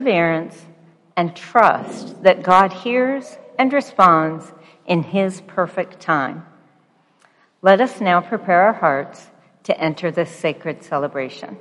perseverance, and trust that God hears and responds in His perfect time. Let us now prepare our hearts to enter this sacred celebration.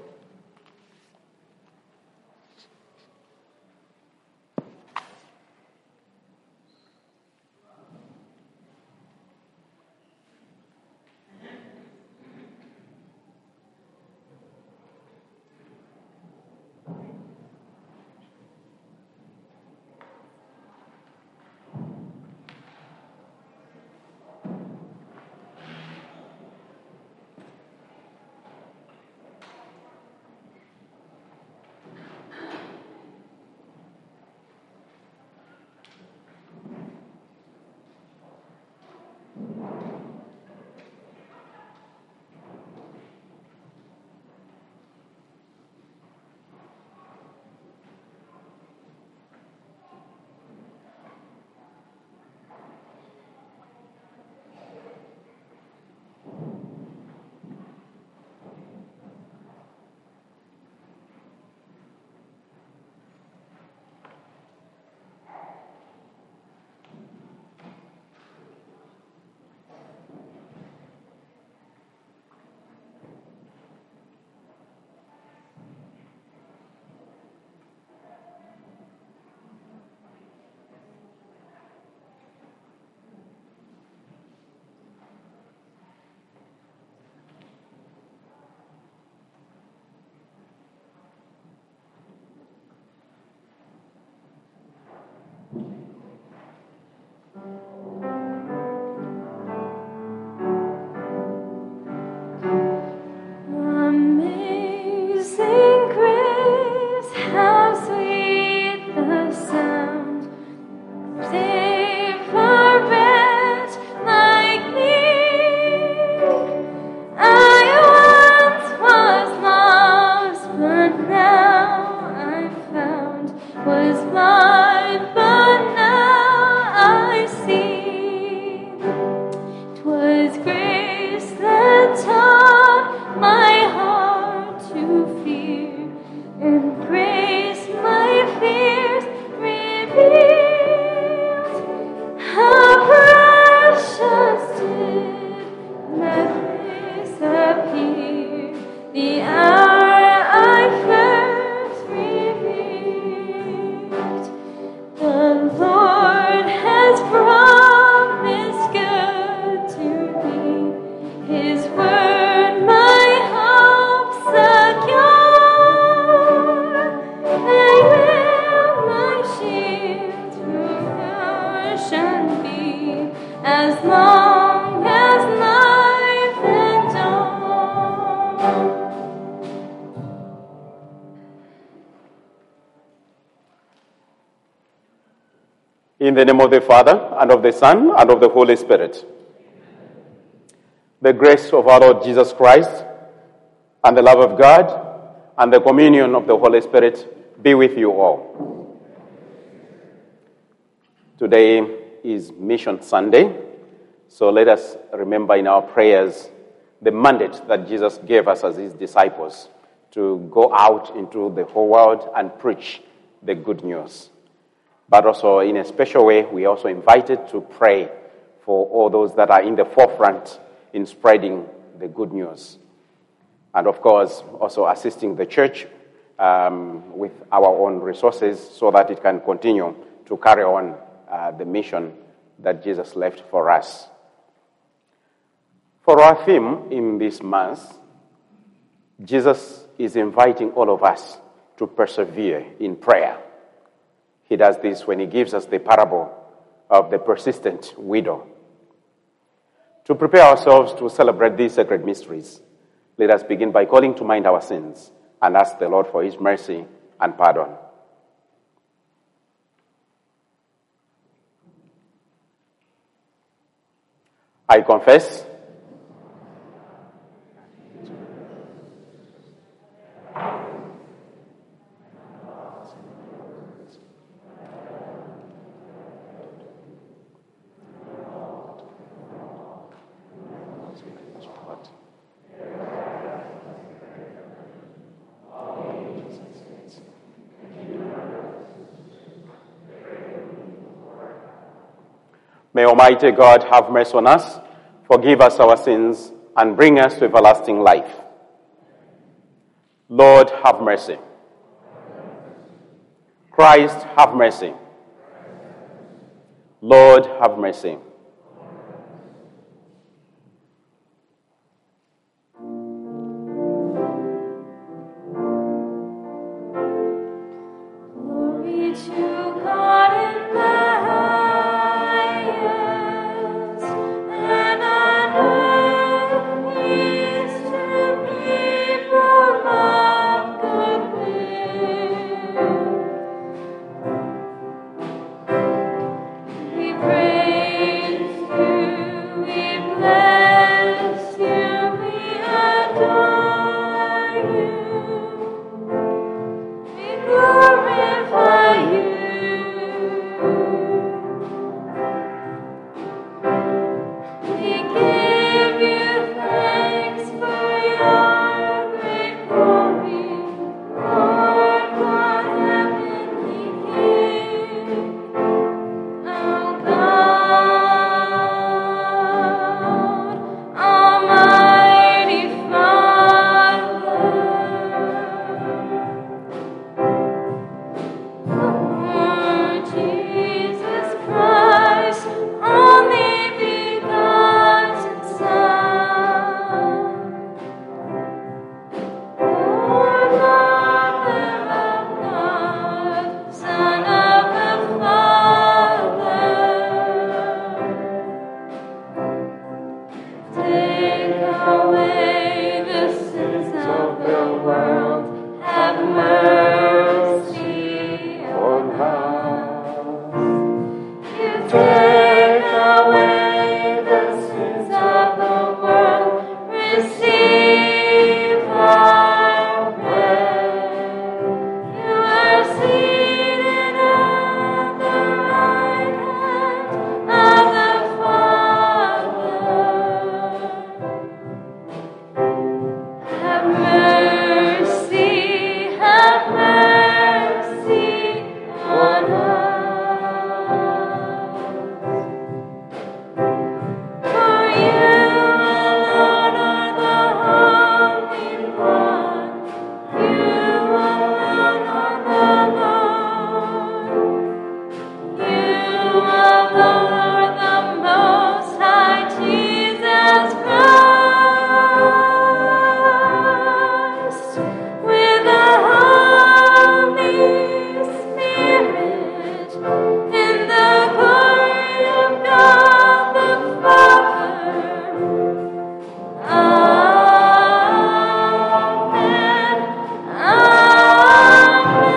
In the name of the Father, and of the Son, and of the Holy Spirit. The grace of our Lord Jesus Christ, and the love of God, and the communion of the Holy Spirit be with you all. Today is Mission Sunday, so let us remember in our prayers the mandate that Jesus gave us as his disciples to go out into the whole world and preach the good news. But also in a special way, we are also invited to pray for all those that are in the forefront in spreading the good news. And of course, also assisting the church with our own resources so that it can continue to carry on the mission that Jesus left for us. For our theme in this month, Jesus is inviting all of us to persevere in prayer. He does this when he gives us the parable of the persistent widow. To prepare ourselves to celebrate these sacred mysteries, let us begin by calling to mind our sins and ask the Lord for his mercy and pardon. I confess May Almighty God have mercy on us, forgive us our sins, and bring us to everlasting life. Lord, have mercy. Christ, have mercy. Lord, have mercy. Glory to God in the highest, and on earth peace to people of good will. We praise you, we bless you, we adore you. We glorify you. We give you thanks for your great glory, Lord God, heavenly King, our God, Almighty Father. Lord Jesus Christ, only begotten Son, Lord, Mother of God, Son of the Father, take away the sins of the world, have mercy on us. You take away the sins of the world, receive our prayer. You are seated at the right hand of the Father. Have mercy on us. For you alone are the Holy One. You alone are the Lord. You alone are the Most High Jesus Christ, with the Holy Spirit, in the glory of God the Father. Amen. Amen.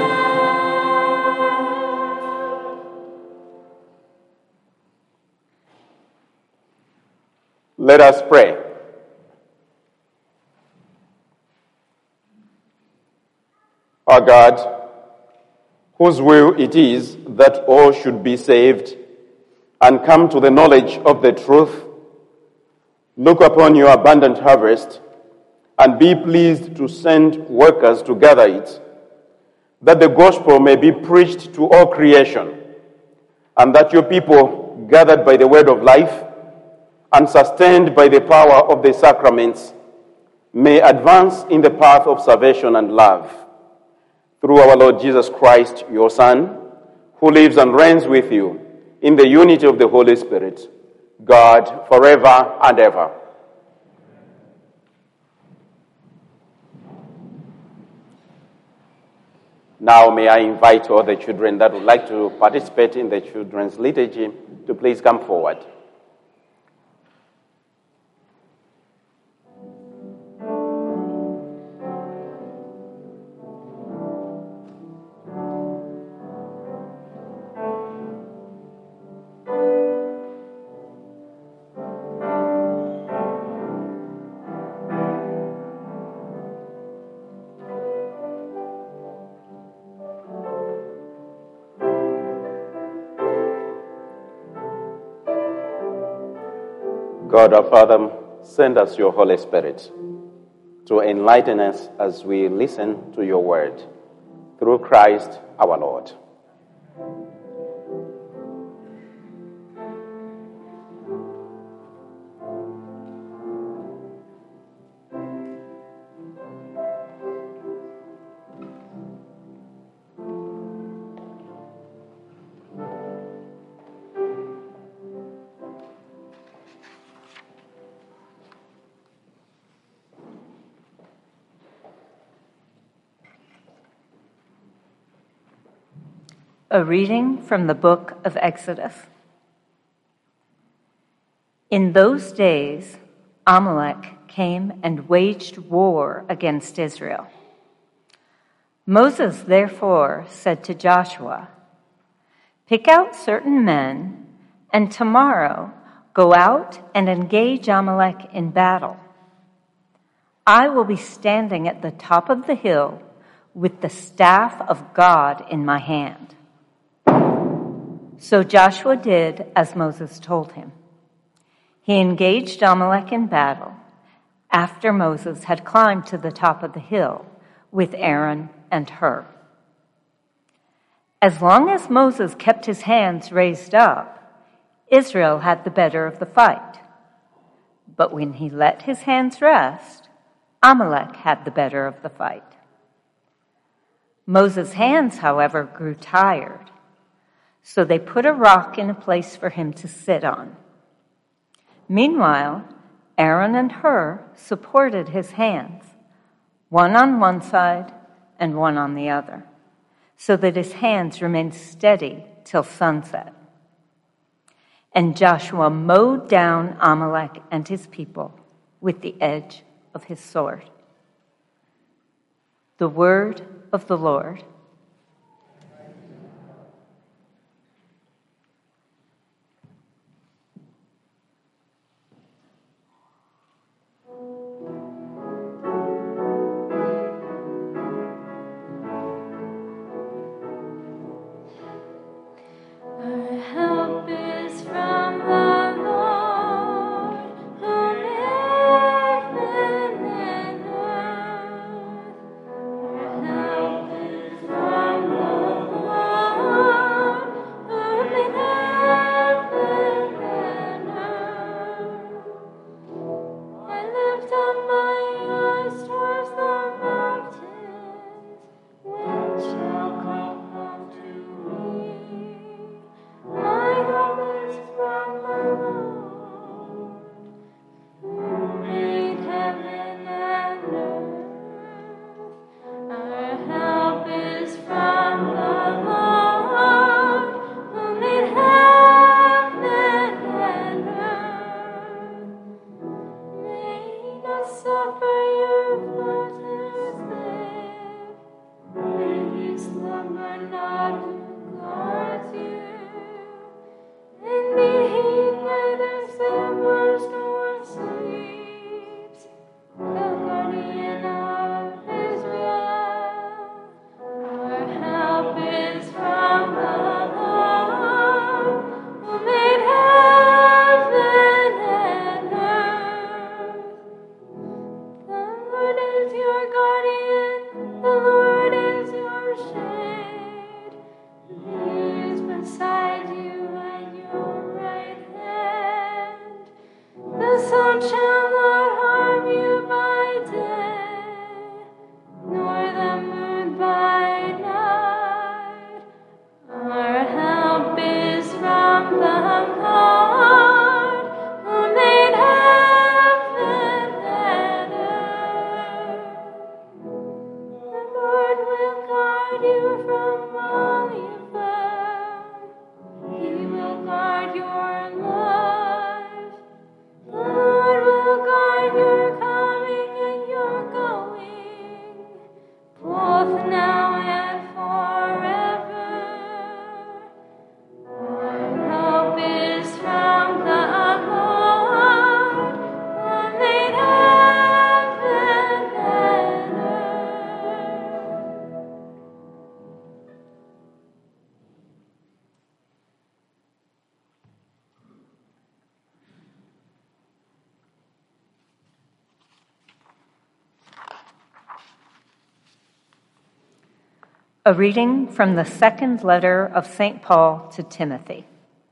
Let us pray. Our God, whose will it is that all should be saved and come to the knowledge of the truth, look upon your abundant harvest and be pleased to send workers to gather it, that the gospel may be preached to all creation, and that your people, gathered by the word of life and sustained by the power of the sacraments, may advance in the path of salvation and love. Through our Lord Jesus Christ, your Son, who lives and reigns with you in the unity of the Holy Spirit, God, forever and ever. Now may I invite all the children that would like to participate in the children's liturgy to please come forward. God our Father, send us your Holy Spirit to enlighten us as we listen to your word. Through Christ our Lord. A reading from the book of Exodus. In those days, Amalek came and waged war against Israel. Moses therefore said to Joshua, "Pick out certain men, and tomorrow go out and engage Amalek in battle. I will be standing at the top of the hill with the staff of God in my hand." So Joshua did as Moses told him. He engaged Amalek in battle after Moses had climbed to the top of the hill with Aaron and Hur. As long as Moses kept his hands raised up, Israel had the better of the fight. But when he let his hands rest, Amalek had the better of the fight. Moses' hands, however, grew tired, so they put a rock in a place for him to sit on. Meanwhile, Aaron and Hur supported his hands, one on one side and one on the other, so that his hands remained steady till sunset. And Joshua mowed down Amalek and his people with the edge of his sword. The word of the Lord. A reading from the second letter of St. Paul to Timothy.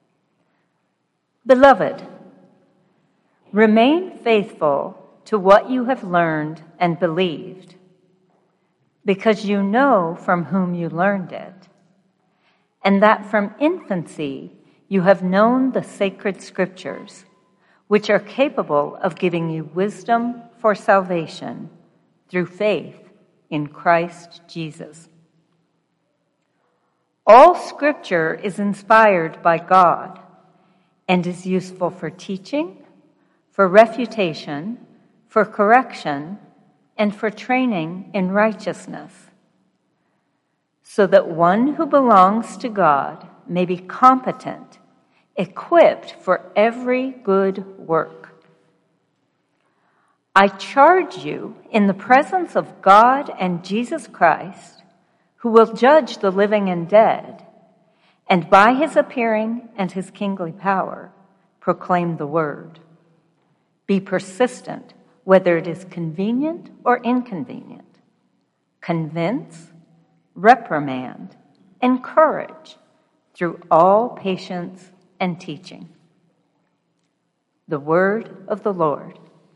Beloved, remain faithful to what you have learned and believed, because you know from whom you learned it, and that from infancy you have known the sacred scriptures, which are capable of giving you wisdom for salvation through faith in Christ Jesus. All Scripture is inspired by God and is useful for teaching, for refutation, for correction, and for training in righteousness, so that one who belongs to God may be competent, equipped for every good work. I charge you in the presence of God and Jesus Christ, who will judge the living and dead, and by his appearing and his kingly power, proclaim the word. Be persistent, whether it is convenient or inconvenient. Convince, reprimand, encourage through all patience and teaching. The word of the Lord.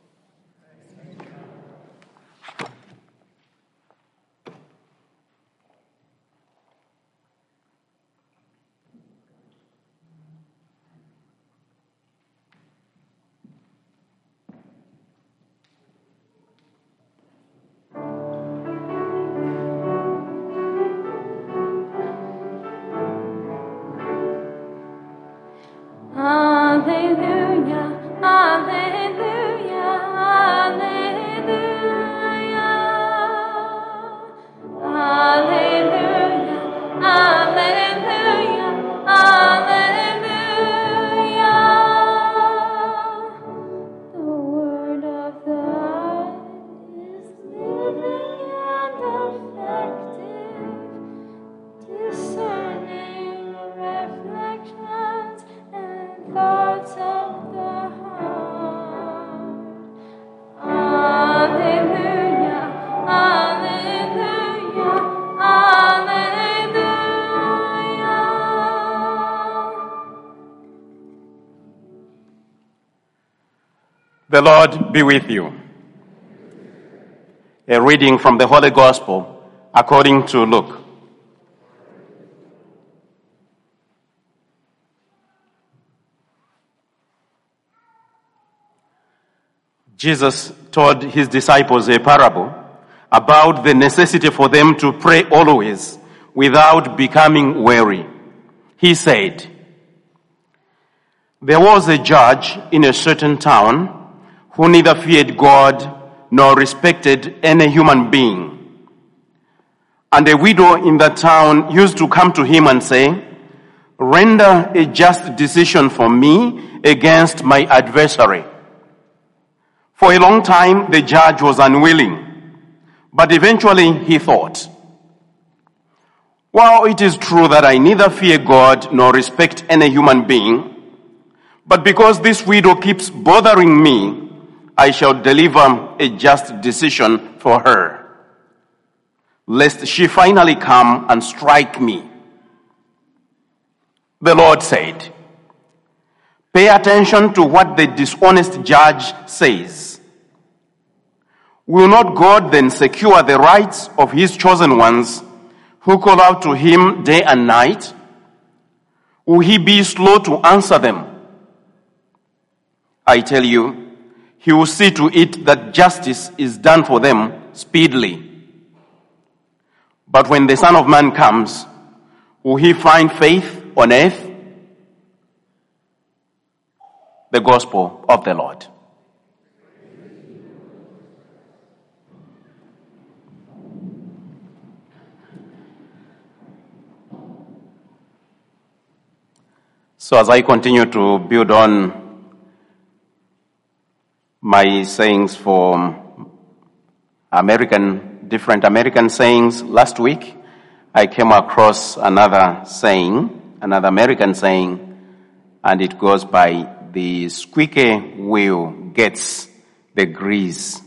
Alleluia, alleluia, alleluia. Alleluia, alleluia, alleluia. The word of God is living and effective, discerning reflections and thoughts of the heart. Alleluia, alleluia, alleluia. The Lord be with you. A reading from the Holy Gospel according to Luke. Jesus told his disciples a parable about the necessity for them to pray always without becoming weary. He said, "There was a judge in a certain town who neither feared God nor respected any human being. And a widow in that town used to come to him and say, 'Render a just decision for me against my adversary.' For a long time, the judge was unwilling, but eventually he thought, 'Well, it is true that I neither fear God nor respect any human being, but because this widow keeps bothering me, I shall deliver a just decision for her, lest she finally come and strike me.' The Lord said, 'Pay attention to what the dishonest judge says. Will not God then secure the rights of his chosen ones who call out to him day and night? Will he be slow to answer them? I tell you, he will see to it that justice is done for them speedily. But when the Son of Man comes, will he find faith on earth?'" The Gospel of the Lord. So as I continue to build on my sayings for different American sayings, last week I came across another American saying, and it goes by, "The squeaky wheel gets the grease."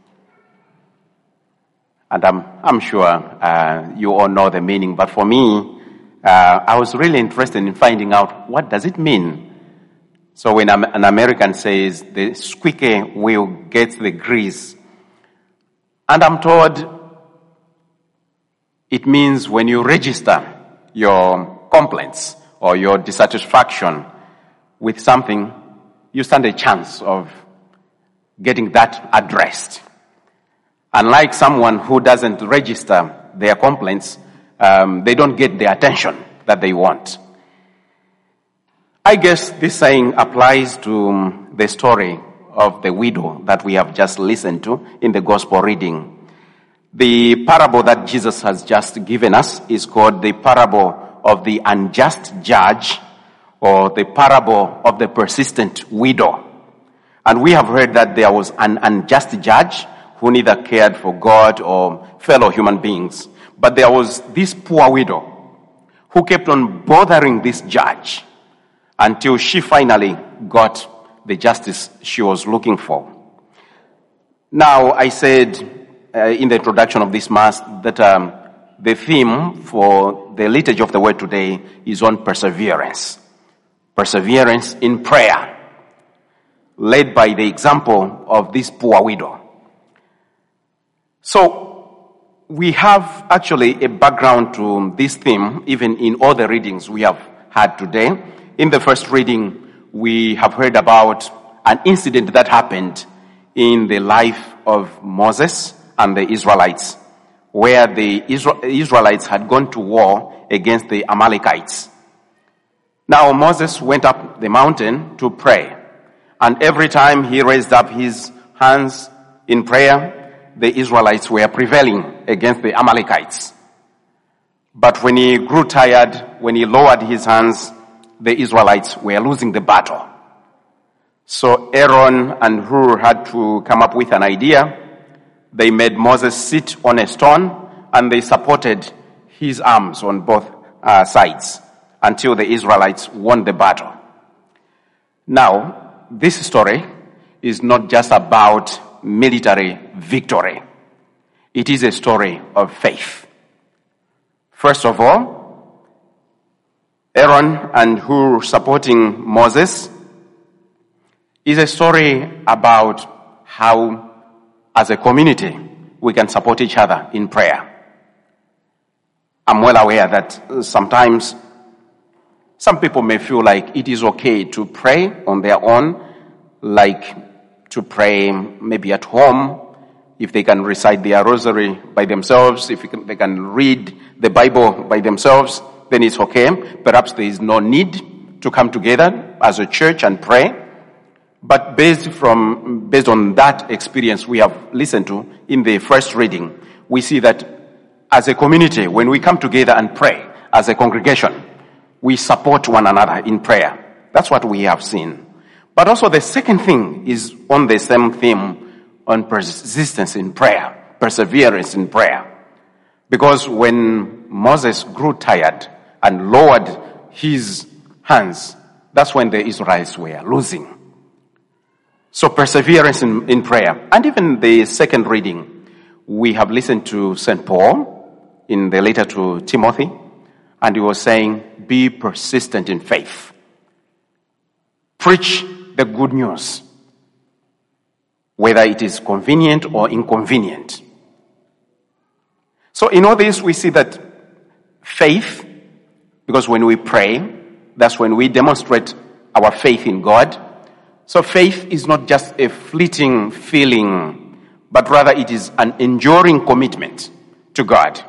And I'm sure you all know the meaning, but for me, I was really interested in finding out, what does it mean? So when an American says, "The squeaky wheel gets the grease," and I'm told it means when you register your complaints or your dissatisfaction with something, you stand a chance of getting that addressed. Unlike someone who doesn't register their complaints, they don't get the attention that they want. I guess this saying applies to the story of the widow that we have just listened to in the gospel reading. The parable that Jesus has just given us is called the parable of the unjust judge, or the parable of the persistent widow. And we have heard that there was an unjust judge who neither cared for God or fellow human beings. But there was this poor widow who kept on bothering this judge until she finally got the justice she was looking for. Now, I said in the introduction of this Mass that the theme for the liturgy of the word today is on perseverance. Perseverance in prayer, led by the example of this poor widow. So, we have actually a background to this theme, even in all the readings we have had today. In the first reading, we have heard about an incident that happened in the life of Moses and the Israelites, where the Israelites had gone to war against the Amalekites. Now Moses went up the mountain to pray, and every time he raised up his hands in prayer, the Israelites were prevailing against the Amalekites. But when he grew tired, when he lowered his hands, the Israelites were losing the battle. So Aaron and Hur had to come up with an idea. They made Moses sit on a stone, and they supported his arms on both sides until the Israelites won the battle. Now, this story is not just about military victory. It is a story of faith. First of all, Aaron and Hur supporting Moses is a story about how, as a community, we can support each other in prayer. I'm well aware that sometimes some people may feel like it is okay to pray on their own, like to pray maybe at home, if they can recite their rosary by themselves, if they can read the Bible by themselves, then it's okay. Perhaps there is no need to come together as a church and pray. But based on that experience we have listened to in the first reading, we see that as a community, when we come together and pray as a congregation, we support one another in prayer. That's what we have seen. But also the second thing is on the same theme, on persistence in prayer, perseverance in prayer. Because when Moses grew tired and lowered his hands, that's when the Israelites were losing. So perseverance in prayer. And even the second reading, we have listened to St. Paul in the letter to Timothy, and he was saying, be persistent in faith. Preach the good news, whether it is convenient or inconvenient. So in all this, we see that faith, because when we pray, that's when we demonstrate our faith in God. So faith is not just a fleeting feeling, but rather it is an enduring commitment to God.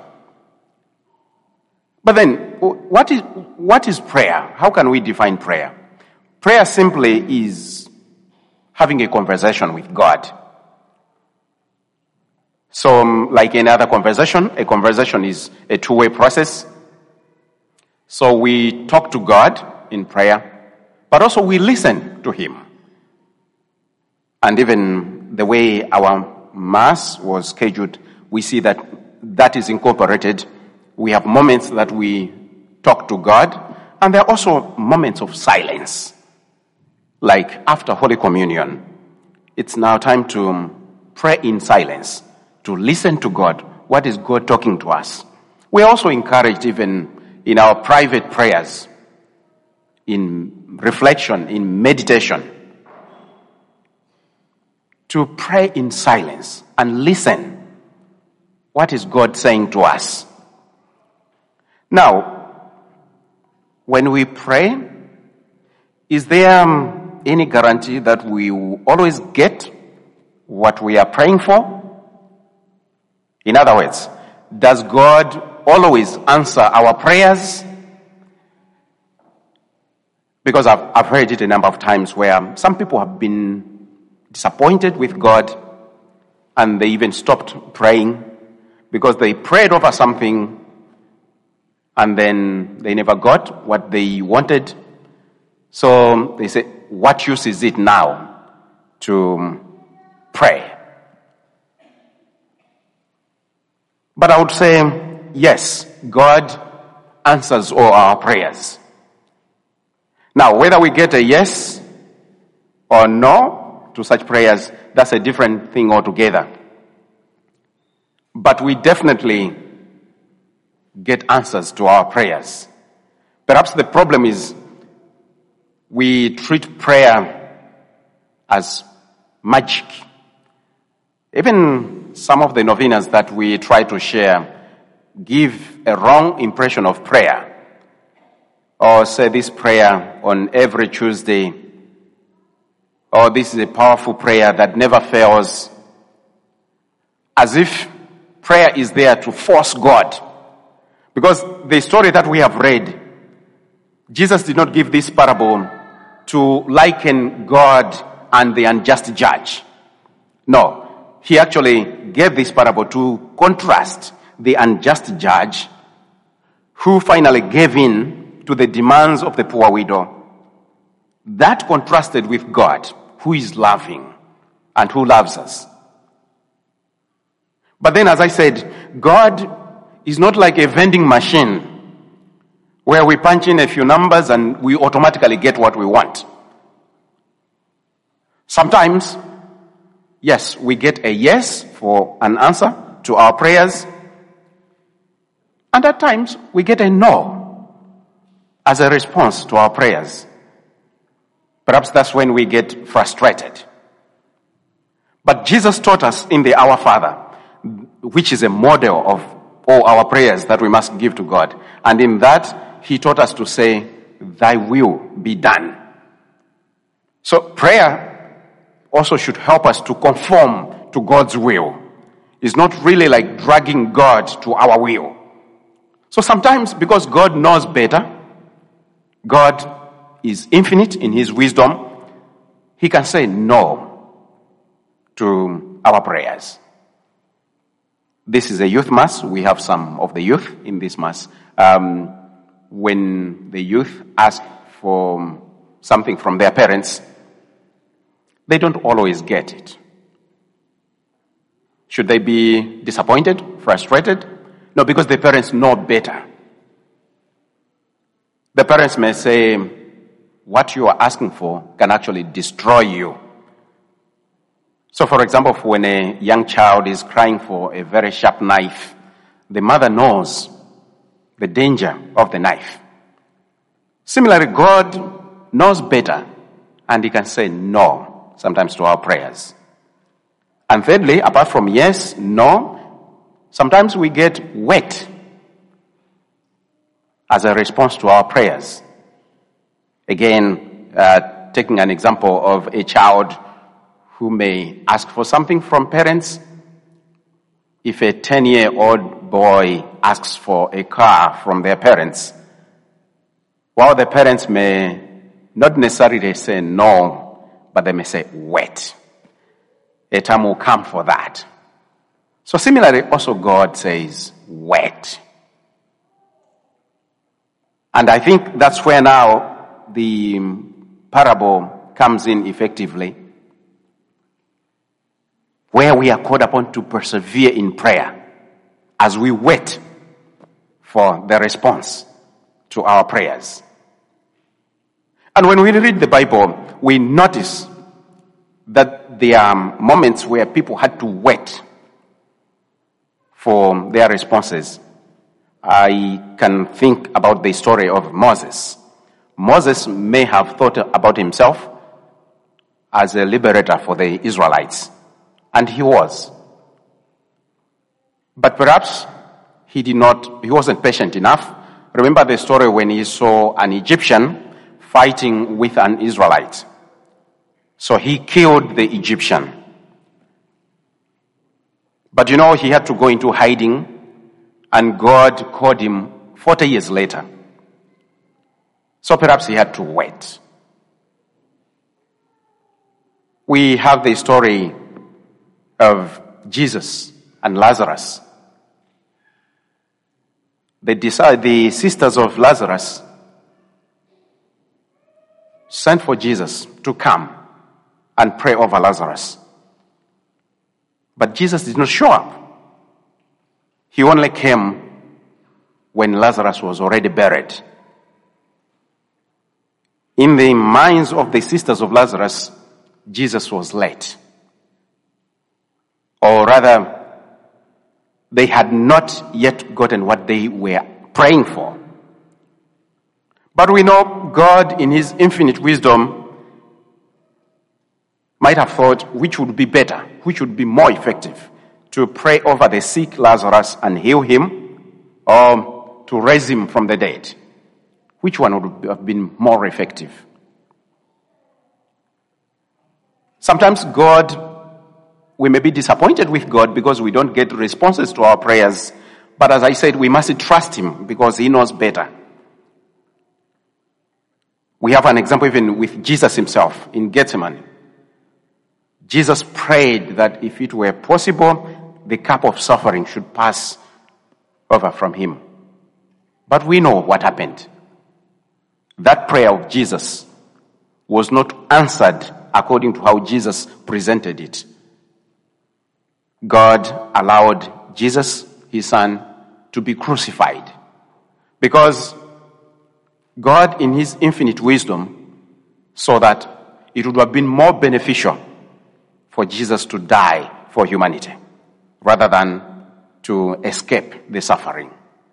But then, what is prayer? How can we define prayer? Prayer simply is having a conversation with God. So, like any other conversation, a conversation is a two-way process. So we talk to God in prayer, but also we listen to Him. And even the way our Mass was scheduled, we see that is incorporated. We have moments that we talk to God, and there are also moments of silence. Like after Holy Communion, it's now time to pray in silence, to listen to God. What is God talking to us? We are also encouraged even in our private prayers, in reflection, in meditation, to pray in silence and listen. What is God saying to us? Now, when we pray, is there any guarantee that we will always get what we are praying for? In other words, does God always answer our prayers? Because I've heard it a number of times where some people have been disappointed with God and they even stopped praying because they prayed over something and then they never got what they wanted. So they say, what use is it now to pray? But I would say, yes, God answers all our prayers. Now, whether we get a yes or no to such prayers, that's a different thing altogether. But we definitely get answers to our prayers. Perhaps the problem is we treat prayer as magic. Even some of the novenas that we try to share give a wrong impression of prayer. Or say this prayer on every Tuesday. Or this is a powerful prayer that never fails. As if prayer is there to force God. Because the story that we have read, Jesus did not give this parable to liken God and the unjust judge. No, he actually gave this parable to contrast the unjust judge who finally gave in to the demands of the poor widow. That contrasted with God, who is loving and who loves us. But then, as I said, God is not like a vending machine where we punch in a few numbers and we automatically get what we want. Sometimes, yes, we get a yes for an answer to our prayers. And at times, we get a no as a response to our prayers. Perhaps that's when we get frustrated. But Jesus taught us in the Our Father, which is a model of all our prayers that we must give to God. And in that, he taught us to say, thy will be done. So prayer also should help us to conform to God's will. It's not really like dragging God to our will. So sometimes, because God knows better, God is infinite in his wisdom, he can say no to our prayers. This is a youth mass. We have some of the youth in this mass. When the youth ask for something from their parents, they don't always get it. Should they be disappointed, frustrated? No, because the parents know better. The parents may say, what you are asking for can actually destroy you. So for example, when a young child is crying for a very sharp knife, the mother knows the danger of the knife. Similarly, God knows better, and he can say no sometimes to our prayers. And thirdly, apart from yes, no, sometimes we get wet as a response to our prayers. Again, taking an example of a child who may ask for something from parents. If a 10-year-old boy asks for a car from their parents, while the parents may not necessarily say no, but they may say wait. A time will come for that. So similarly, also God says wait. And I think that's where now the parable comes in effectively, where we are called upon to persevere in prayer as we wait for the response to our prayers. And when we read the Bible, we notice that there are moments where people had to wait for their responses. I can think about the story of Moses. Moses may have thought about himself as a liberator for the Israelites. And he was. But perhaps he wasn't patient enough. Remember the story when he saw an Egyptian fighting with an Israelite. So he killed the Egyptian. But he had to go into hiding, and God called him 40 years later. So perhaps he had to wait. we have the story of Jesus and Lazarus. The sisters of Lazarus sent for Jesus to come and pray over Lazarus. But Jesus did not show up. He only came when Lazarus was already buried. In the minds of the sisters of Lazarus, Jesus was late. Or rather, they had not yet gotten what they were praying for. But we know God, in his infinite wisdom, might have thought which would be better, which would be more effective, to pray over the sick Lazarus and heal him, or to raise him from the dead. Which one would have been more effective? Sometimes we may be disappointed with God because we don't get responses to our prayers. But as I said, we must trust him because he knows better. We have an example even with Jesus himself in Gethsemane. Jesus prayed that if it were possible, the cup of suffering should pass over from him. But we know what happened. That prayer of Jesus was not answered according to how Jesus presented it. God allowed Jesus, his son, to be crucified. Because God, in his infinite wisdom, saw that it would have been more beneficial for Jesus to die for humanity rather than to escape the suffering.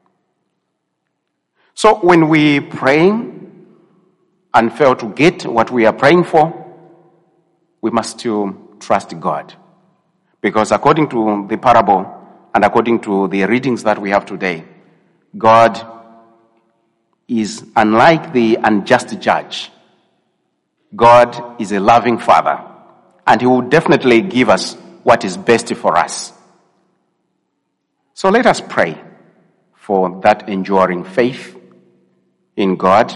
So when we pray and fail to get what we are praying for, we must still trust God. Because according to the parable and according to the readings that we have today, God is unlike the unjust judge. God is a loving Father, and he will definitely give us what is best for us. So let us pray for that enduring faith in God,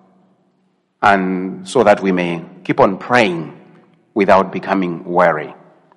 and so that we may keep on praying without becoming weary.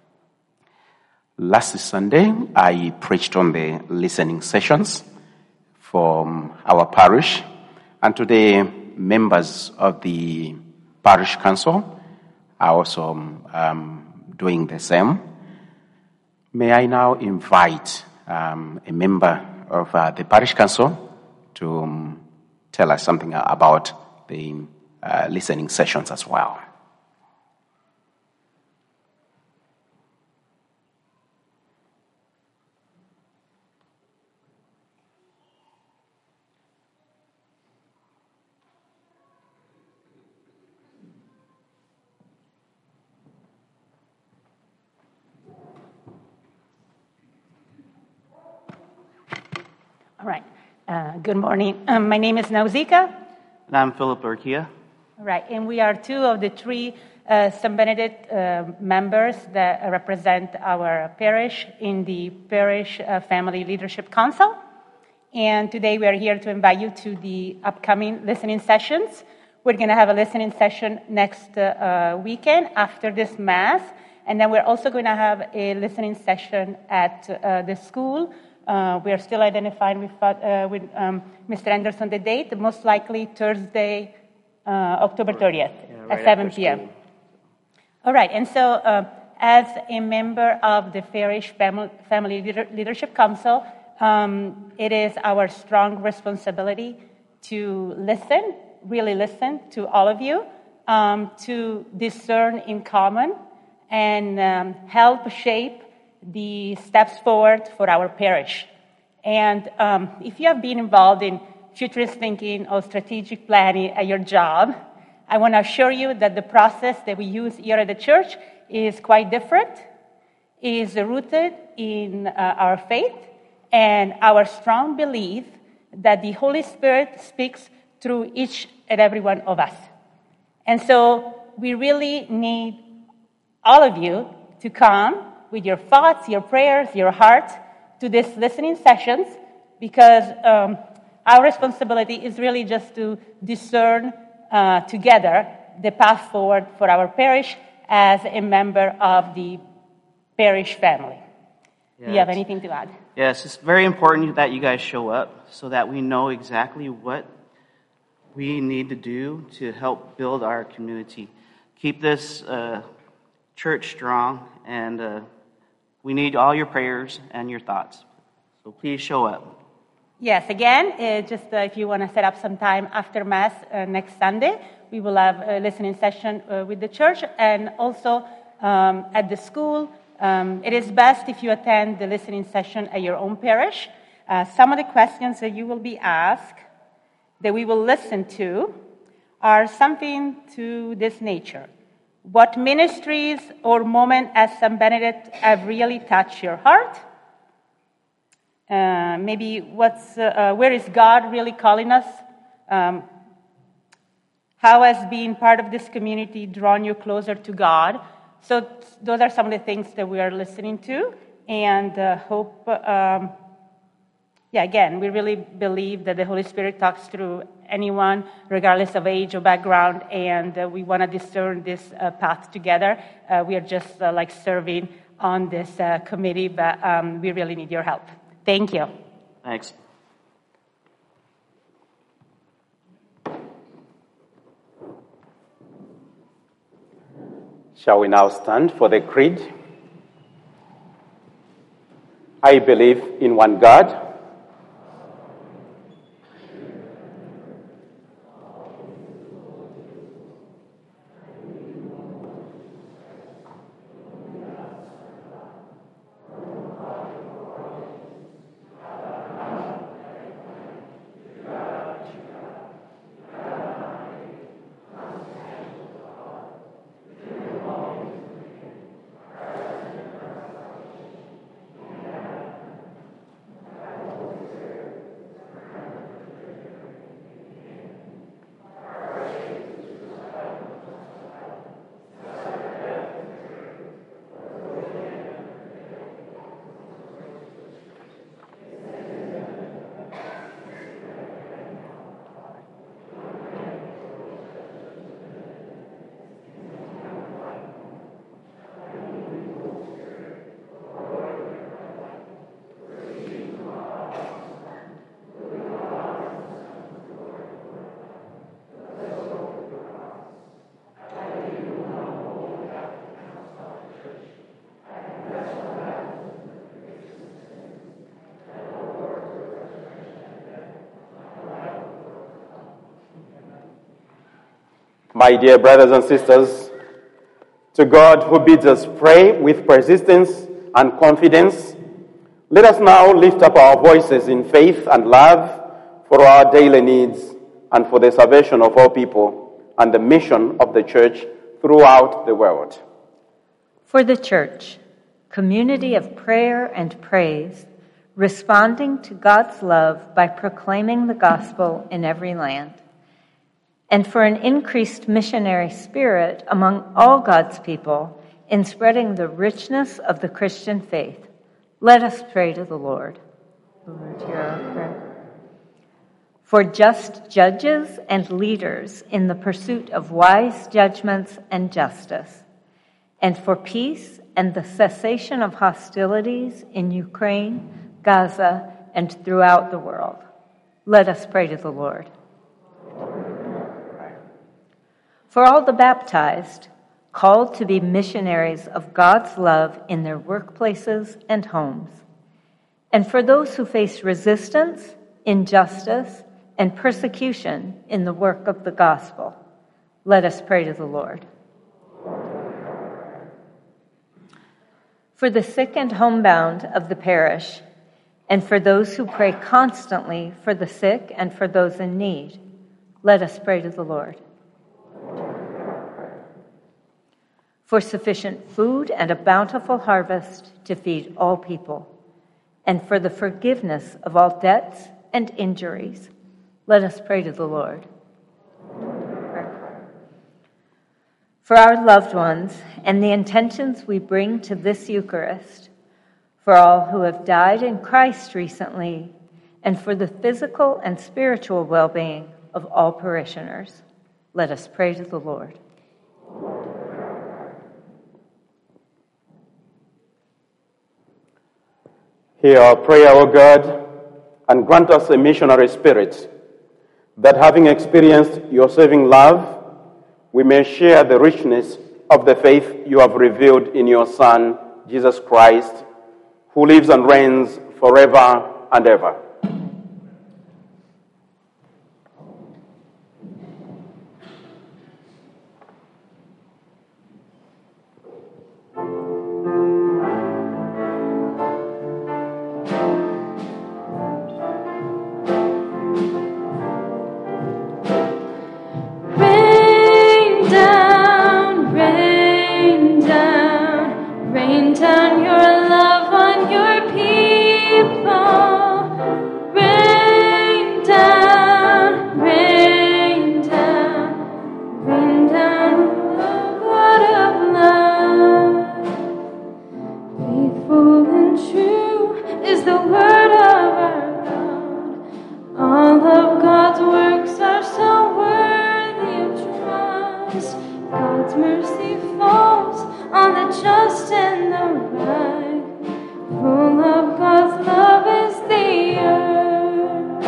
Last Sunday, I preached on the listening sessions from our parish, and today members of the parish council are also doing the same. May I now invite a member of the parish council to tell us something about the listening sessions as well. All right. Good morning. My name is Nausicaa. And I'm Philip Urquia. All right. And we are two of the three St. Benedict members that represent our parish in the Parish Family Leadership Council. And today we are here to invite you to the upcoming listening sessions. We're going to have a listening session next weekend after this Mass. And then we're also going to have a listening session at the school. We are still identifying with Mr. Anderson the date, most likely Thursday, October 30th at 7 p.m. School. All right, and so as a member of the Parish Family Leadership Council, it is our strong responsibility to listen, really listen to all of you, to discern in common and help shape the steps forward for our parish. And if you have been involved in futurist thinking or strategic planning at your job, I want to assure you that the process that we use here at the church is quite different, is rooted in our faith and our strong belief that the Holy Spirit speaks through each and every one of us. And so we really need all of you to come with your thoughts, your prayers, your heart to these listening sessions, because our responsibility is really just to discern together the path forward for our parish as a member of the parish family. Do you have Yes. anything to add? Yes, it's very important that you guys show up so that we know exactly what we need to do to help build our community. Keep this church strong, and we need all your prayers and your thoughts. So please show up. Yes, again, if you want to set up some time after Mass next Sunday, we will have a listening session with the church and also at the school. It is best if you attend the listening session at your own parish. Some of the questions that you will be asked, that we will listen to, are something to this nature. What ministries or moment at St. Benedict have really touched your heart? Maybe where is God really calling us? How has being part of this community drawn you closer to God? So those are some of the things that we are listening to, and hope. Again, we really believe that the Holy Spirit talks through anyone, regardless of age or background, and we want to discern this path together. We are just serving on this committee, but we really need your help. Thank you. Thanks. Shall we now stand for the creed? I believe in one God, my dear brothers and sisters, to God who bids us pray with persistence and confidence, let us now lift up our voices in faith and love for our daily needs and for the salvation of all people and the mission of the Church throughout the world. For the Church, community of prayer and praise, responding to God's love by proclaiming the gospel in every land. And for an increased missionary spirit among all God's people in spreading the richness of the Christian faith, let us pray to the Lord. Lord, hear our prayer. For just judges and leaders in the pursuit of wise judgments and justice, and for peace and the cessation of hostilities in Ukraine, Gaza, and throughout the world, let us pray to the Lord. For all the baptized, called to be missionaries of God's love in their workplaces and homes, and for those who face resistance, injustice, and persecution in the work of the gospel, let us pray to the Lord. For the sick and homebound of the parish, and for those who pray constantly for the sick and for those in need, let us pray to the Lord. For sufficient food and a bountiful harvest to feed all people, and for the forgiveness of all debts and injuries, let us pray to the Lord. For our loved ones and the intentions we bring to this Eucharist, for all who have died in Christ recently, and for the physical and spiritual well-being of all parishioners, let us pray to the Lord. Hear our prayer, O God, and grant us a missionary spirit, that having experienced your saving love, we may share the richness of the faith you have revealed in your Son, Jesus Christ, who lives and reigns forever and ever. Rain down your love on your people. Rain down, rain down, rain down, oh God of love. Faithful and true is the word of our God. All of God's works are so worthy of trust. God's mercy falls on the just and the right. Full of God's love is the earth.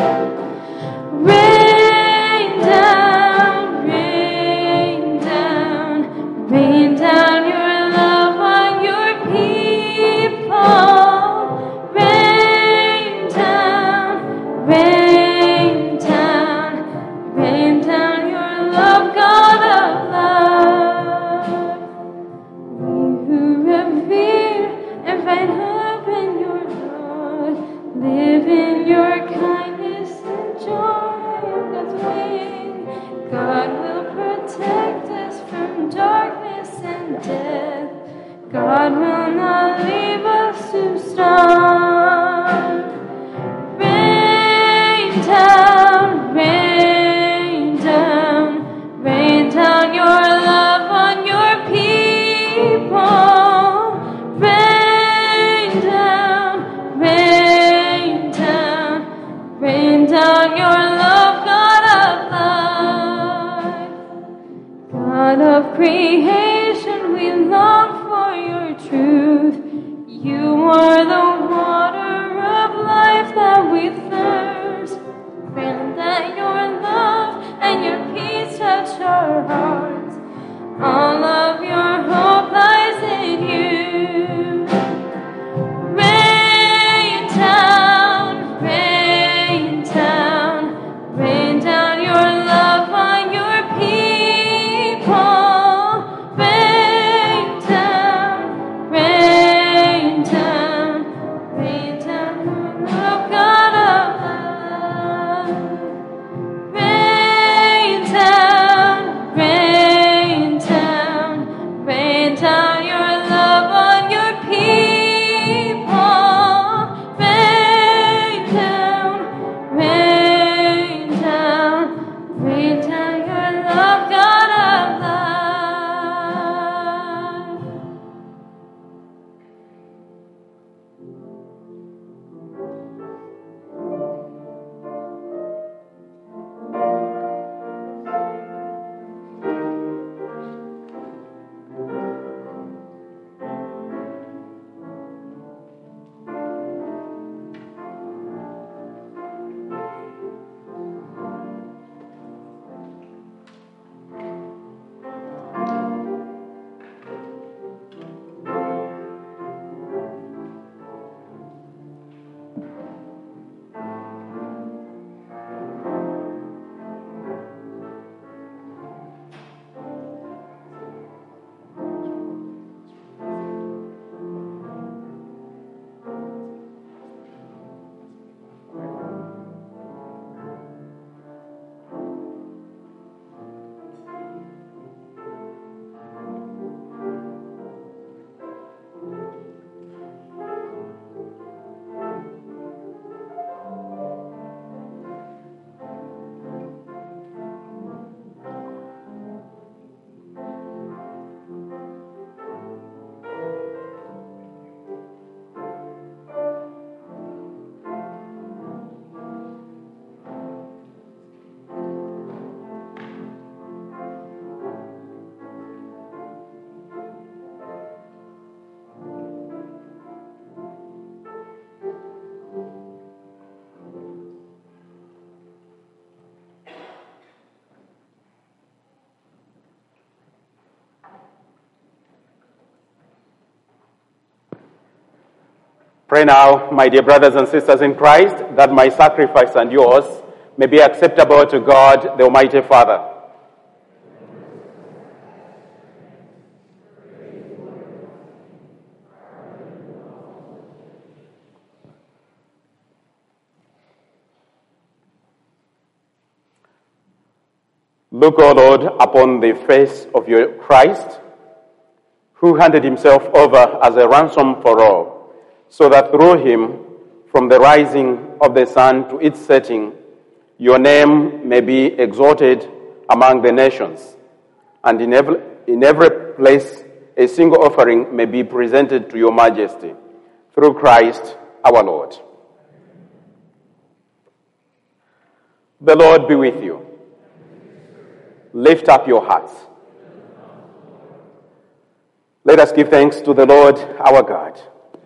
Rain down, rain down, rain down your love on your people. Rain down, rain down, rain down your love, God of love. We who revere and find hope in your Lord, live in your kindness and joy of God's wing. God will protect us from darkness and death. God will not leave us to starve. Rain down, rain down, rain down your love on your people. Rain down, rain down, rain down your love, God of life. God of creation, we long for your truth. You are the water of life that we thirst. Grant that your love and your peace touch our hearts. All of your hope lies in you. Rain down, rain down, rain down your love on your people. Pray now, my dear brothers and sisters in Christ, that my sacrifice and yours may be acceptable to God, the Almighty Father. Look, O Lord, upon the face of your Christ, who handed himself over as a ransom for all, so that through him, from the rising of the sun to its setting, your name may be exalted among the nations, and in every place a single offering may be presented to your majesty, through Christ our Lord. The Lord be with you. Lift up your hearts. Let us give thanks to the Lord our God.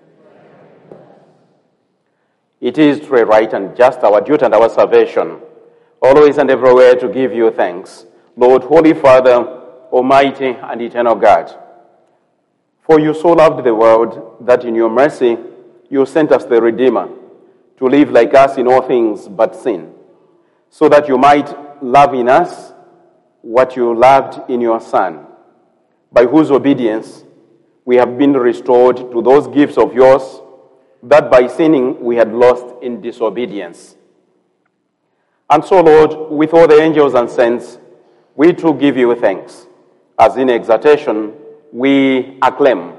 It is true, right, and just our duty and our salvation, always and everywhere to give you thanks, Lord, Holy Father, Almighty and eternal God. For you so loved the world that in your mercy you sent us the Redeemer to live like us in all things but sin, so that you might love in us what you loved in your Son, by whose obedience we have been restored to those gifts of yours that by sinning we had lost in disobedience. And so, Lord, with all the angels and saints, we too give you thanks, as in exaltation we acclaim.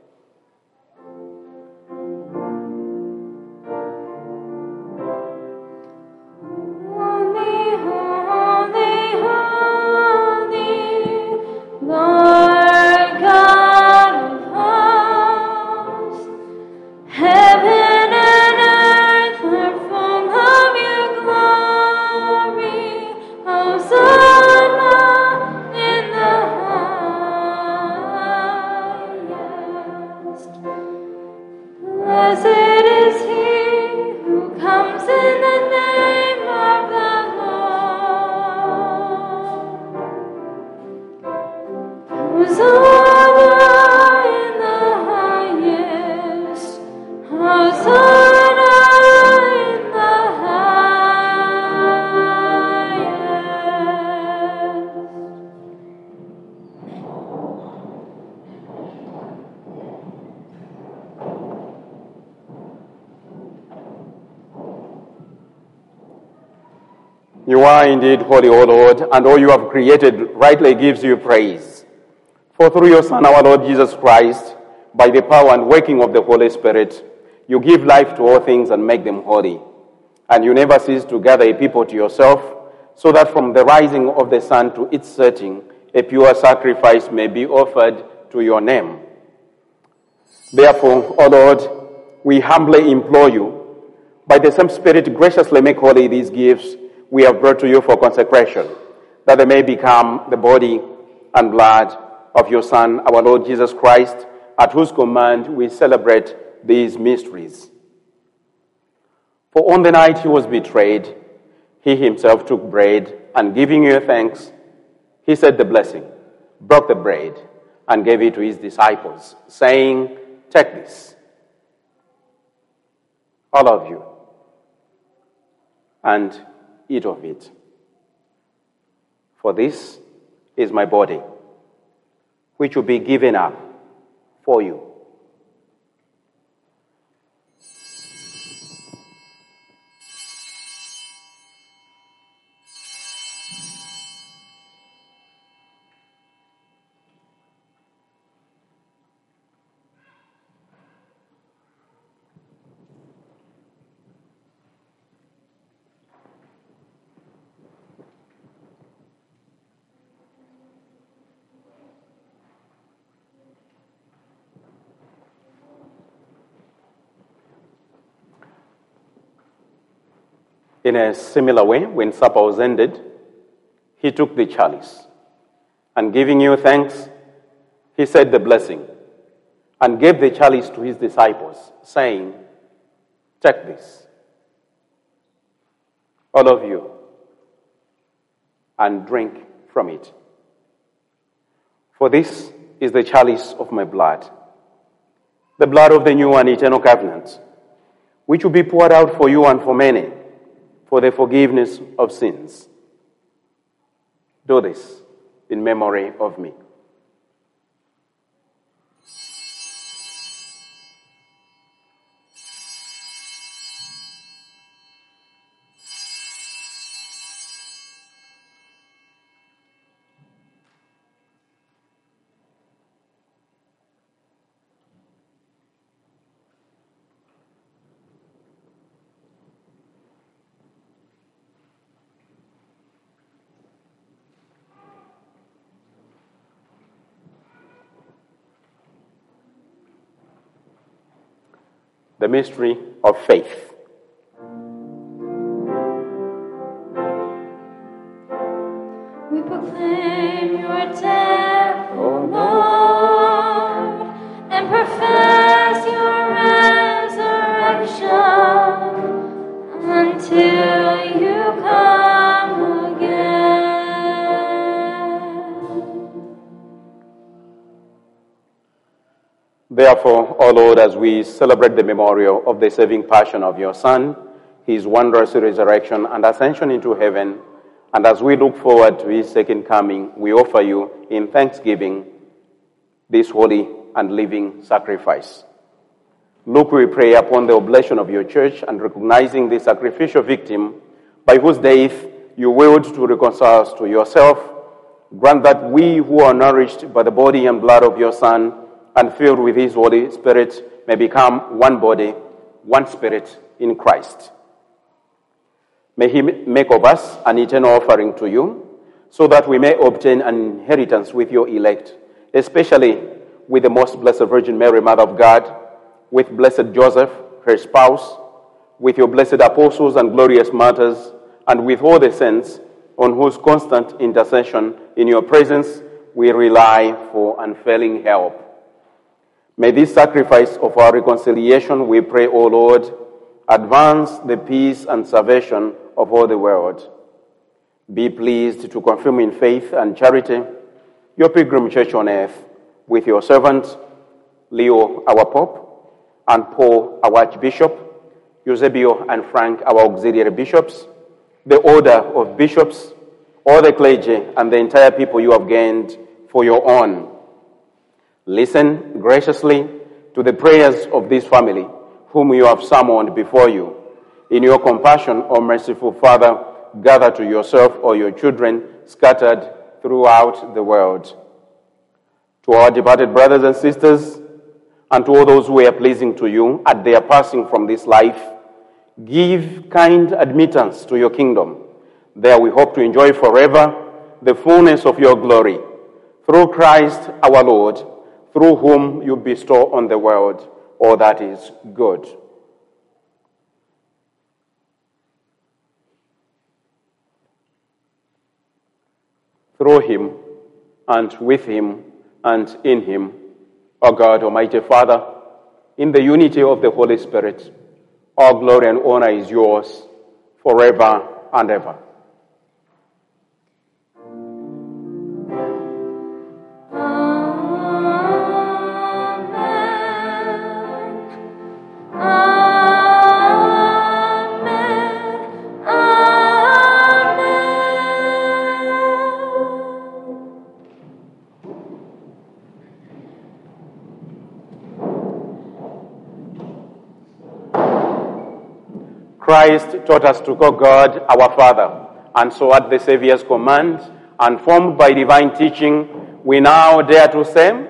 You are indeed holy, O Lord, and all you have created rightly gives you praise. For through your Son, our Lord Jesus Christ, by the power and working of the Holy Spirit, you give life to all things and make them holy. And you never cease to gather a people to yourself, so that from the rising of the sun to its setting, a pure sacrifice may be offered to your name. Therefore, O Lord, we humbly implore you, by the same Spirit, graciously make holy these gifts we have brought to you for consecration, that they may become the body and blood of your Son, our Lord Jesus Christ, at whose command we celebrate these mysteries. For on the night he was betrayed, he himself took bread, and giving you thanks, he said the blessing, broke the bread, and gave it to his disciples, saying, "Take this, all of you, and eat of it. For this is my body, which will be given up for you." In a similar way, when supper was ended, he took the chalice, and giving you thanks, he said the blessing, and gave the chalice to his disciples, saying, "Take this, all of you, and drink from it. For this is the chalice of my blood, the blood of the new and eternal covenant, which will be poured out for you and for many, for the forgiveness of sins. Do this in memory of me. The mystery of faith. We proclaim your death, O Lord, and profess your resurrection until you come again. Therefore, O Lord, as we celebrate the memorial of the saving passion of your Son, his wondrous resurrection and ascension into heaven, and as we look forward to his second coming, we offer you in thanksgiving this holy and living sacrifice. Look, we pray, upon the oblation of your church and recognizing the sacrificial victim by whose death you willed to reconcile us to yourself. Grant that we who are nourished by the body and blood of your Son and filled with his Holy Spirit may become one body, one spirit in Christ. May he make of us an eternal offering to you, so that we may obtain an inheritance with your elect, especially with the most blessed Virgin Mary, Mother of God, with blessed Joseph, her spouse, with your blessed apostles and glorious martyrs, and with all the saints, on whose constant intercession in your presence we rely for unfailing help. May this sacrifice of our reconciliation, we pray, O Lord, advance the peace and salvation of all the world. Be pleased to confirm in faith and charity your pilgrim church on earth with your servant, Leo, our Pope, and Paul, our Archbishop, Eusebio and Frank, our auxiliary bishops, the order of bishops, all the clergy, and the entire people you have gained for your own. Listen graciously to the prayers of this family, whom you have summoned before you. In your compassion, O merciful Father, gather to yourself all your children scattered throughout the world. To our departed brothers and sisters, and to all those who are pleasing to you at their passing from this life, give kind admittance to your kingdom. There we hope to enjoy forever the fullness of your glory. Through Christ our Lord, through whom you bestow on the world all that is good. Through him, and with him, and in him, O God, Almighty Father, in the unity of the Holy Spirit, all glory and honor is yours forever and ever. Christ taught us to call God our Father, and so at the Savior's command, and formed by divine teaching, we now dare to say,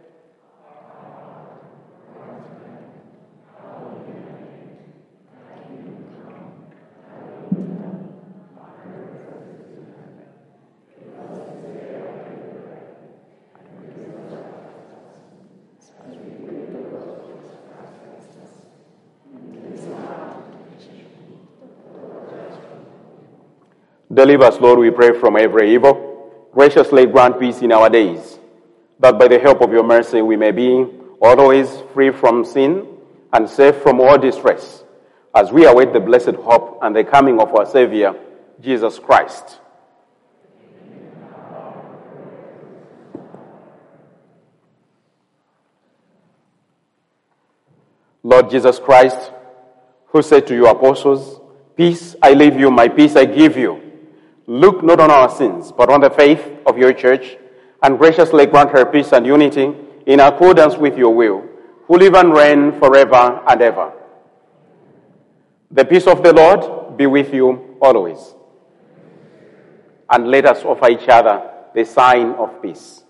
deliver us, Lord, we pray, from every evil. Graciously grant peace in our days, that by the help of your mercy we may be always free from sin and safe from all distress, as we await the blessed hope and the coming of our Savior, Jesus Christ. Lord Jesus Christ, who said to your apostles, "Peace I leave you, my peace I give you. Look not on our sins, but on the faith of your church, and graciously grant her peace and unity in accordance with your will, who live and reign forever and ever." The peace of the Lord be with you always. And let us offer each other the sign of peace.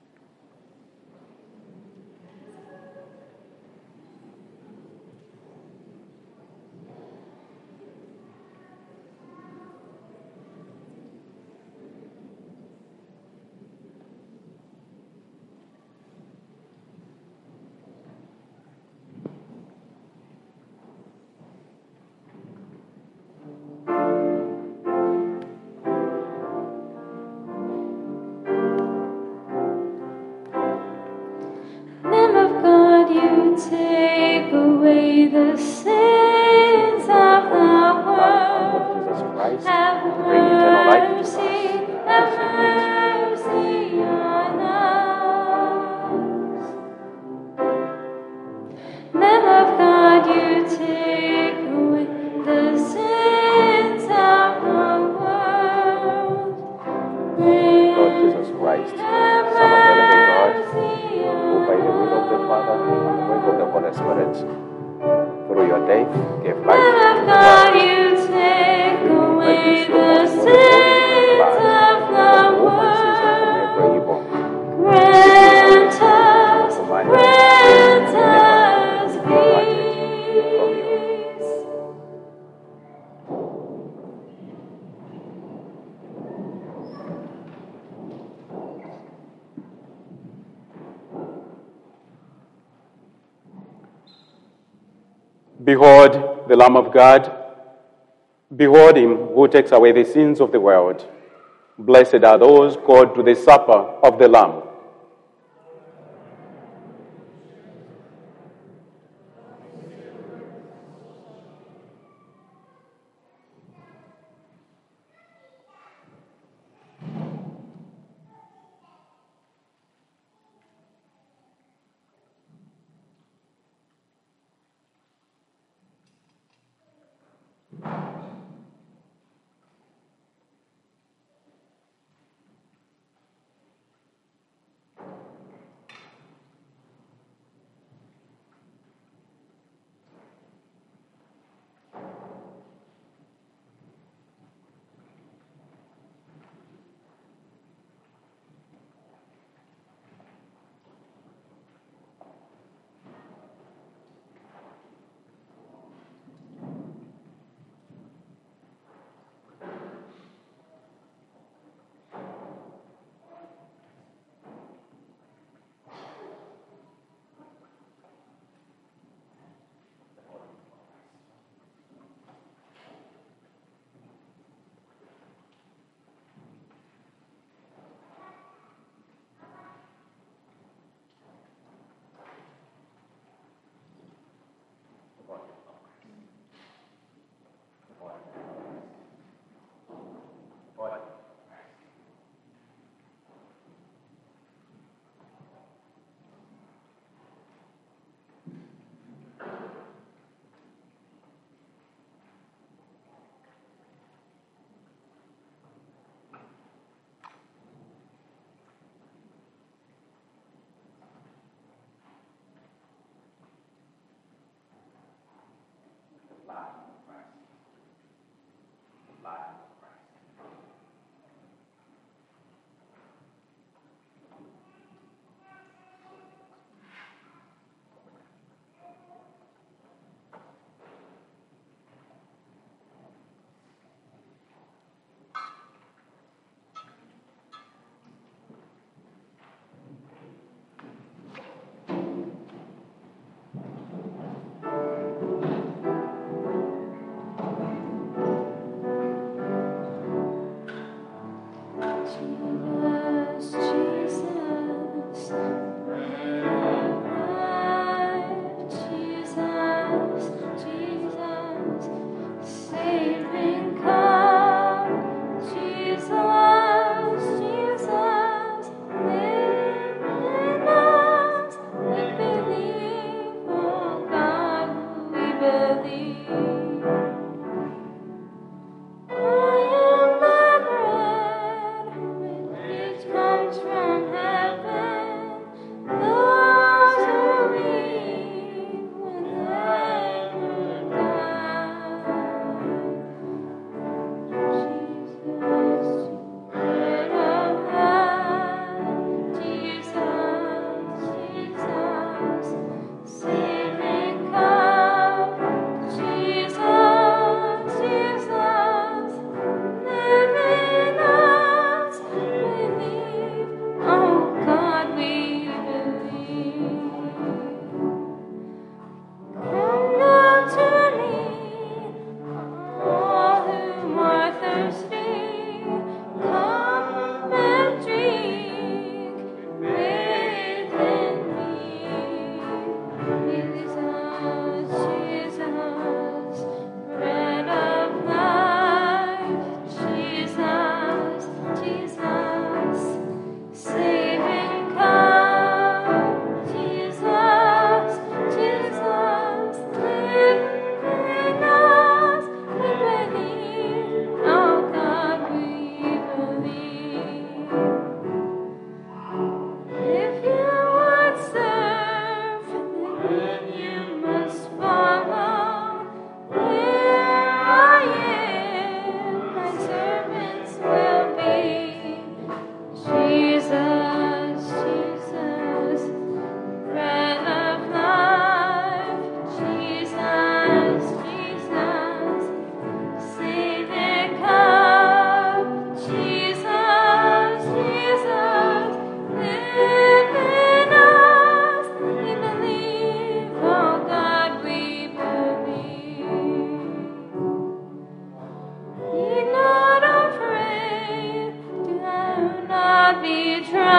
Lamb of God, you take away the sins of the world. Jesus Christ, Have bring eternal life to us. mercy, have mercy on us. Lamb of God, you take away the sins of the world. Lord Jesus Christ, Son of the living God, who by the will of the Father and the work of the Holy Spirit, through your death, gave life Lamb to of the God, world. you take You away this your the most holy body sins and of blood, the from all sins and from world. every evil. Grant us, Command grant never us to be departed from you. peace. Behold the Lamb of God. Behold him who takes away the sins of the world. Blessed are those called to the supper of the Lamb.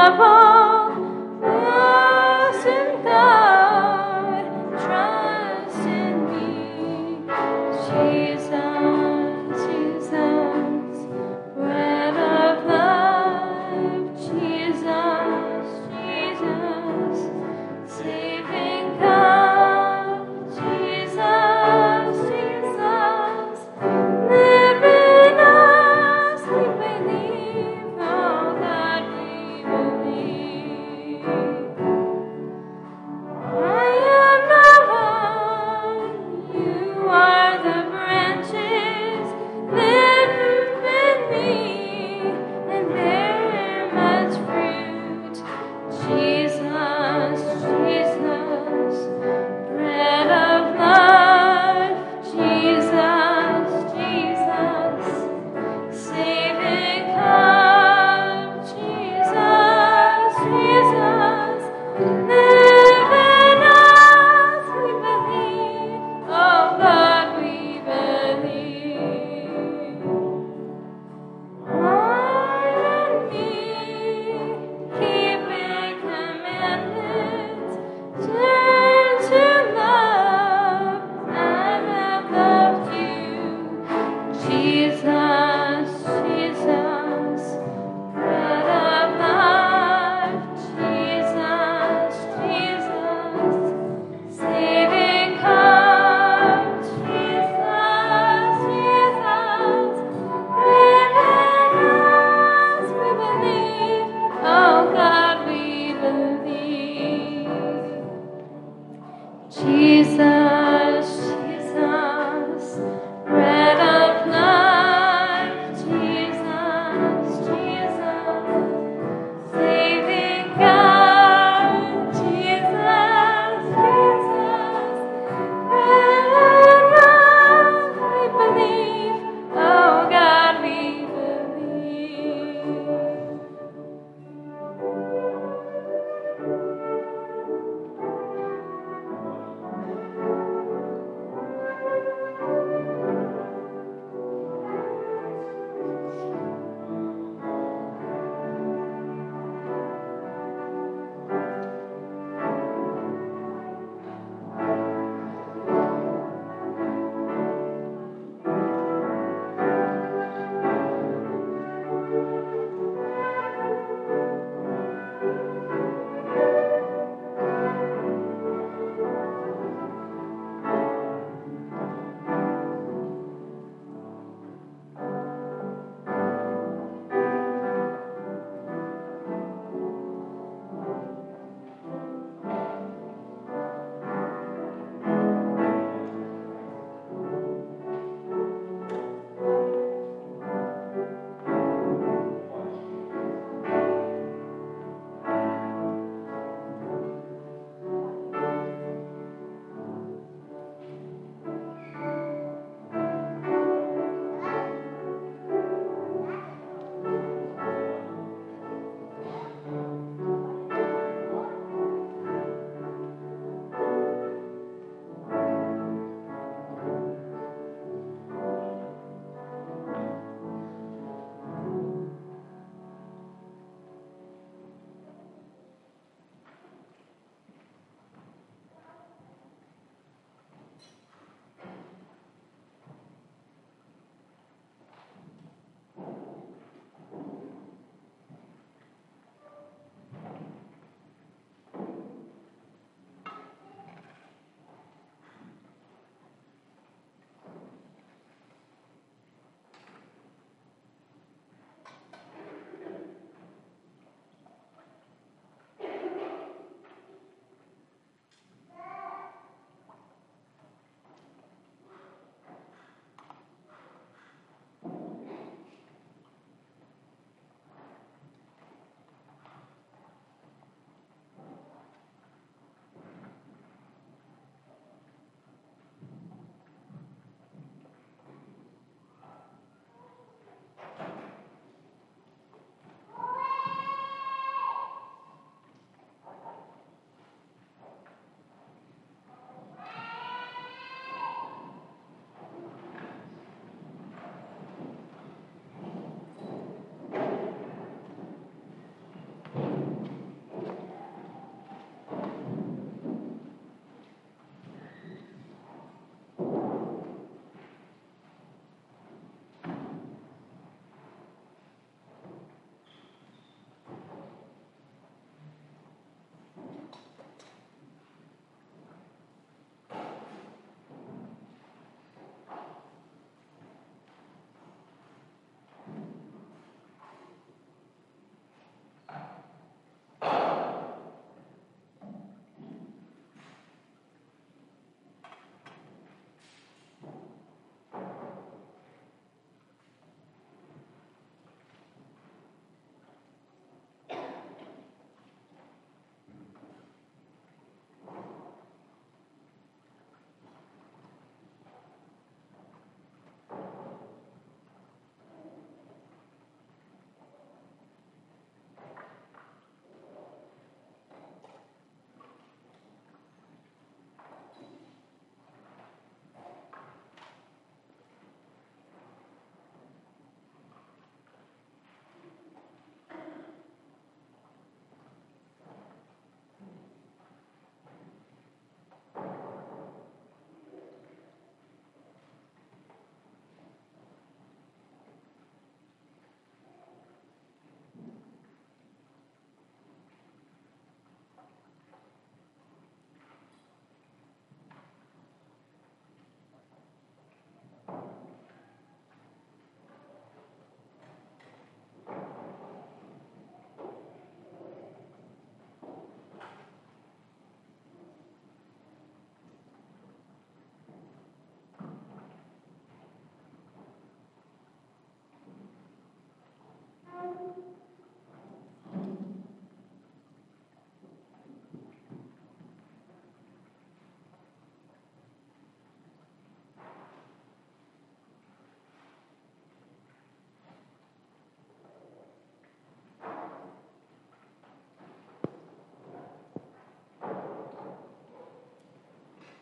have all trust in God, trust in me. Jesus, Jesus, bread of life. Jesus, Jesus, saving God. Jesus, Jesus, live in us. We believe all that we believe.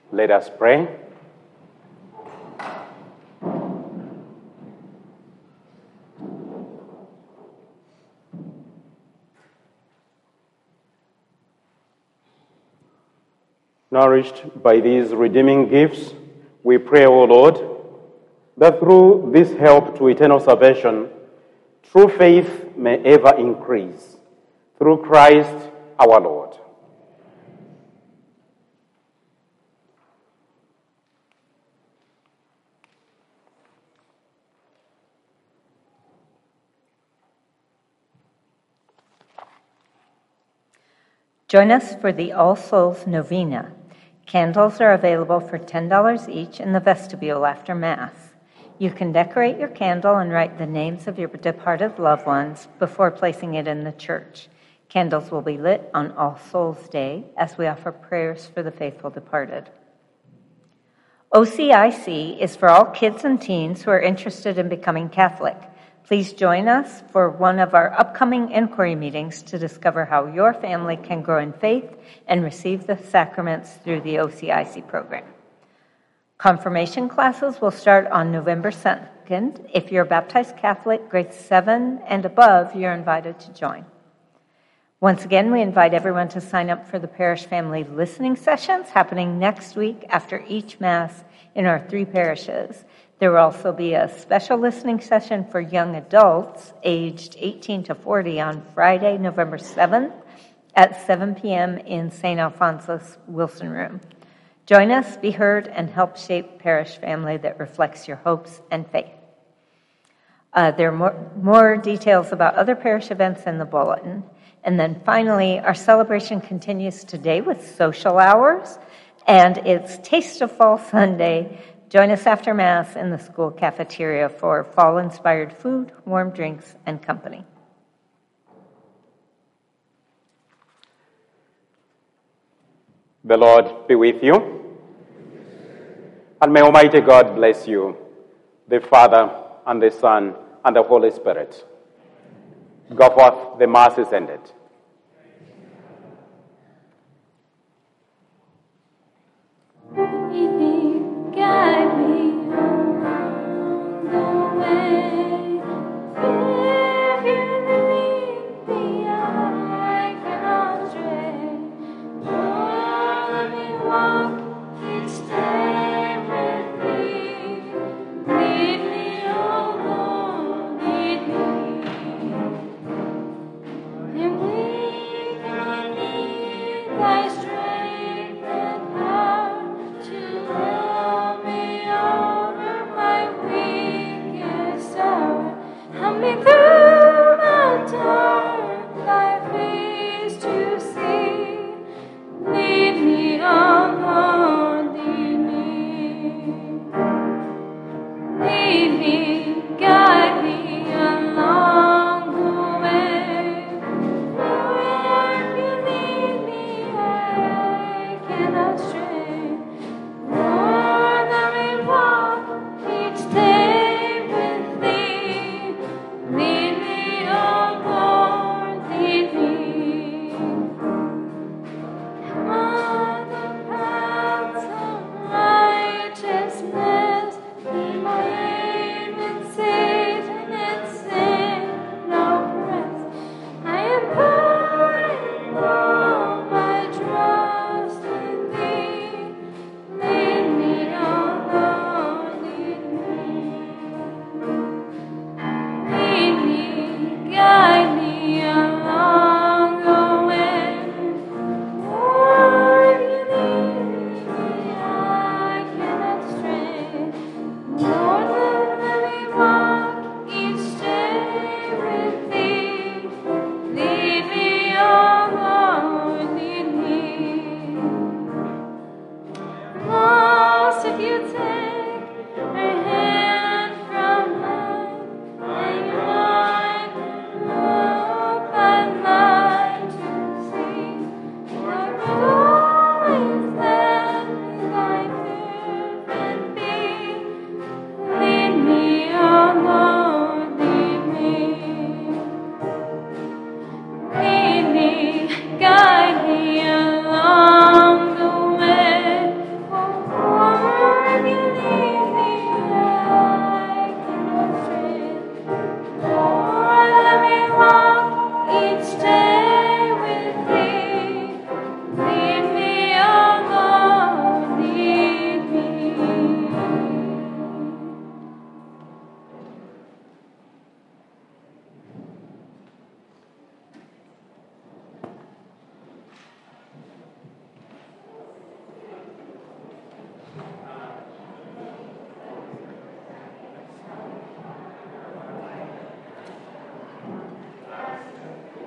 Let us pray. Nourished by these redeeming gifts, we pray, O Lord, that through this help to eternal salvation, true faith may ever increase. Through Christ our Lord. Join us for the All Souls Novena. Candles are available for $10 each in the vestibule after Mass. You can decorate your candle and write the names of your departed loved ones before placing it in the church. Candles will be lit on All Souls Day as we offer prayers for the faithful departed. OCIC is for all kids and teens who are interested in becoming Catholic. Please join us for one of our upcoming inquiry meetings to discover how your family can grow in faith and receive the sacraments through the OCIC program. Confirmation classes will start on November 2nd. If you're a baptized Catholic, grade 7 and above, you're invited to join. Once again, we invite everyone to sign up for the parish family listening sessions happening next week after each Mass in our 3 parishes. There will also be a special listening session for young adults aged 18 to 40 on Friday, November 7th at 7 p.m. in St. Alphonsus Wilson Room. Join us, be heard, and help shape parish family that reflects your hopes and faith. There are more details about other parish events in the bulletin. And then finally, our celebration continues today with social hours, and it's Taste of Fall Sunday. Join us after Mass in the school cafeteria for fall-inspired food, warm drinks, and company. The Lord be with you. And may Almighty God bless you, the Father, and the Son, and the Holy Spirit. Go forth, the Mass is ended.